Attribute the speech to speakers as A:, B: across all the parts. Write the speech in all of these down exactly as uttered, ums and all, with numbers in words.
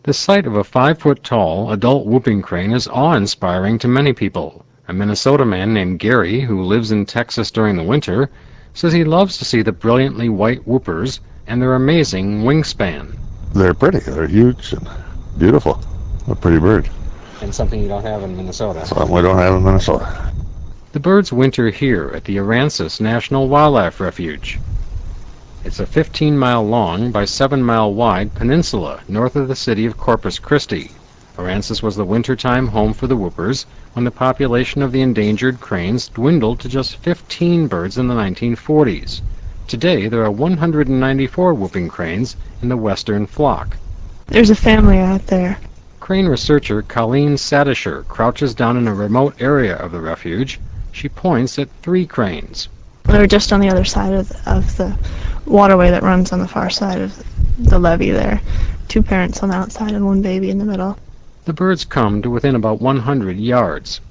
A: The sight of a five-foot-tall adult whooping crane is awe-inspiring to many people. A Minnesota man named Gary, who lives in Texas during the winter, says he loves to see the brilliantly white whoopers and their amazing wingspan.
B: They're pretty. They're huge and beautiful. A pretty bird.
A: And something you don't have in Minnesota.
B: Something we don't have in Minnesota.
A: The birds winter here at the Aransas National Wildlife Refuge. It's a fifteen-mile long by seven-mile wide peninsula north of the city of Corpus Christi. Aransas was the wintertime home for the whoopers when the population of the endangered cranes dwindled to just fifteen birds in the nineteen forties. Today there are one hundred ninety-four whooping cranes in the western flock.
C: There's a family out there.
A: Crane researcher Colleen Sadisher crouches down in a remote area of the refuge. She points at three cranes.
C: They're just on the other side of the, of the waterway that runs on the far side of the levee there. Two parents on the outside and one baby in the middle.
A: The birds come to within about one hundred yards.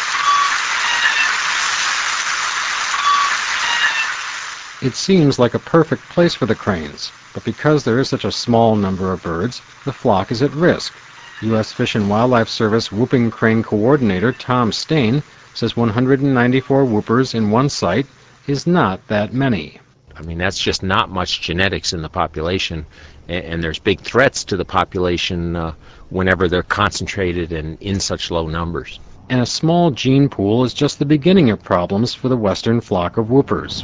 A: It seems like a perfect place for the cranes, but because there is such a small number of birds, the flock is at risk. U S Fish and Wildlife Service Whooping Crane Coordinator Tom Stain says one hundred ninety-four whoopers in one site is not that many.
D: I mean, that's just not much genetics in the population, and, and there's big threats to the population uh, whenever they're concentrated and in such low numbers.
A: And a small gene pool is just the beginning of problems for the western flock of whoopers.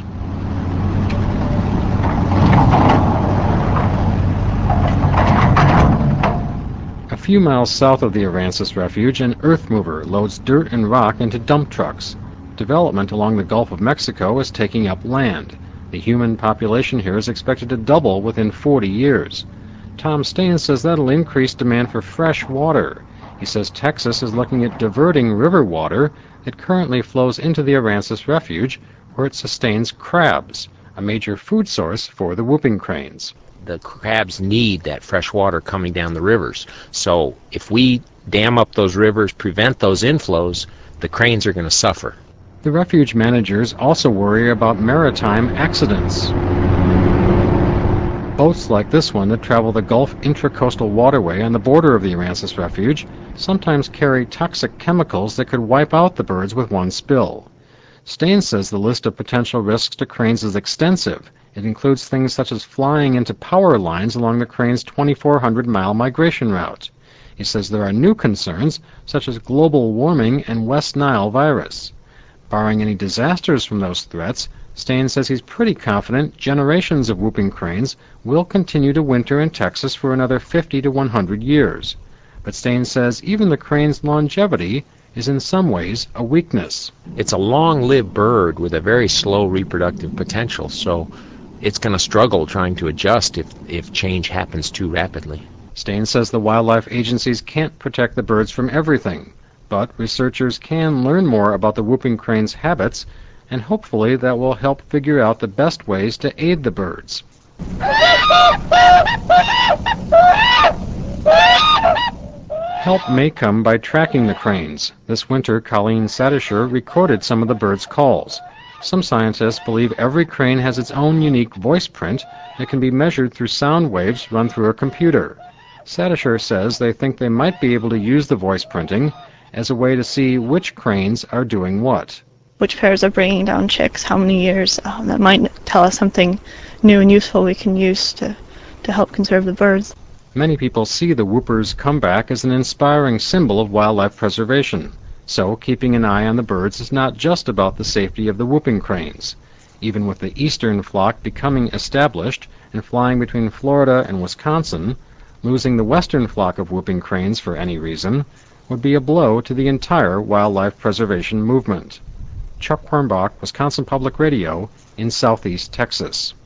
A: A few miles south of the Aransas Refuge, an earth mover loads dirt and rock into dump trucks. Development along the Gulf of Mexico is taking up land. The human population here is expected to double within forty years. Tom Stain says that'll increase demand for fresh water. He says Texas is looking at diverting river water that currently flows into the Aransas Refuge, where it sustains crabs, a major food source for the whooping cranes.
D: The crabs need that fresh water coming down the rivers. So if we dam up those rivers, prevent those inflows, the cranes are going to suffer.
A: The refuge managers also worry about maritime accidents. Boats like this one that travel the Gulf Intracoastal Waterway on the border of the Aransas Refuge sometimes carry toxic chemicals that could wipe out the birds with one spill. Stain says the list of potential risks to cranes is extensive. It includes things such as flying into power lines along the crane's twenty-four hundred mile migration route. He says there are new concerns such as global warming and West Nile virus. Barring any disasters from those threats, Stain says he's pretty confident generations of whooping cranes will continue to winter in Texas for another fifty to one hundred years. But Stain says even the crane's longevity is in some ways a weakness.
D: It's a long-lived bird with a very slow reproductive potential, so it's going to struggle trying to adjust if, if change happens too rapidly.
A: Stain says the wildlife agencies can't protect the birds from everything, but researchers can learn more about the whooping crane's habits, and hopefully that will help figure out the best ways to aid the birds. Help may come by tracking the cranes. This winter, Colleen Sadisher recorded some of the birds' calls. Some scientists believe every crane has its own unique voice print that can be measured through sound waves run through a computer. Sadisher says they think they might be able to use the voice printing as a way to see which cranes are doing what.
C: Which pairs are bringing down chicks, how many years. Um, that might tell us something new and useful we can use to, to help conserve the birds.
A: Many people see the whoopers' comeback as an inspiring symbol of wildlife preservation. So keeping an eye on the birds is not just about the safety of the whooping cranes. Even with the eastern flock becoming established and flying between Florida and Wisconsin, losing the western flock of whooping cranes for any reason would be a blow to the entire wildlife preservation movement. Chuck Hornbach, Wisconsin Public Radio, in southeast Texas.